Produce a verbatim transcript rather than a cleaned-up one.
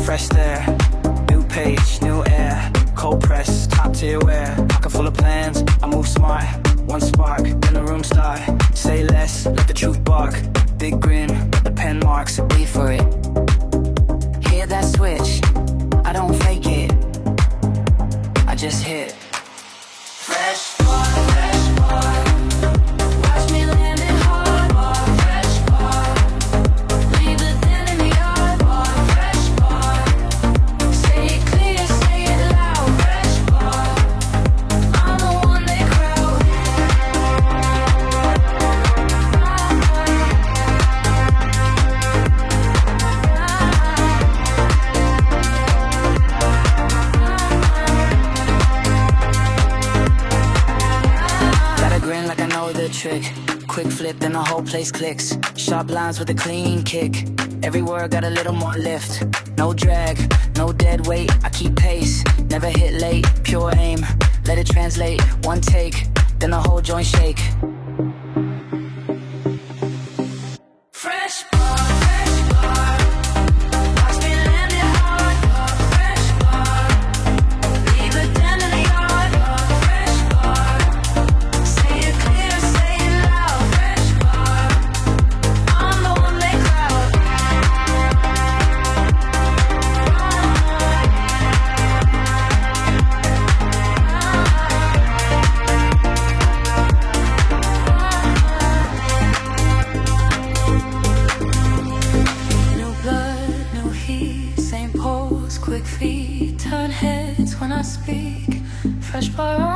fresh there. New page, new air, cold press, top tier wear. Pocket full of plans, I move smart. One spark, then the room start. Say less, let the truth bark. Big grin, the pen marks, wait for it. Hear that switch, I don't fake it, I just hit. Fresh boy, fresh boy, watch me land it hard, boy. Fresh boy, leave the dead in the yard, boy. Fresh boy, say it clear, say it loud. Fresh boy, I'm the one they crowd. Like I know the trick. Quick flip, then the whole place clicks. Sharp lines with a clean kick. Every word got a little more lift. No drag, no dead weight. I keep pace, never hit late. Pure aim, let it translate. One take, then the whole joint shake. Fresh bar, fresh bar. Watch me land it hard, bar. Fresh bar. Leave a dent in the yard, bar. Fresh bar. Say it clear, say it loud. Fresh bar. I'm the one they crowd. New blood, new heat, same pose, quick feet, turn heads when I speak. Fresh bar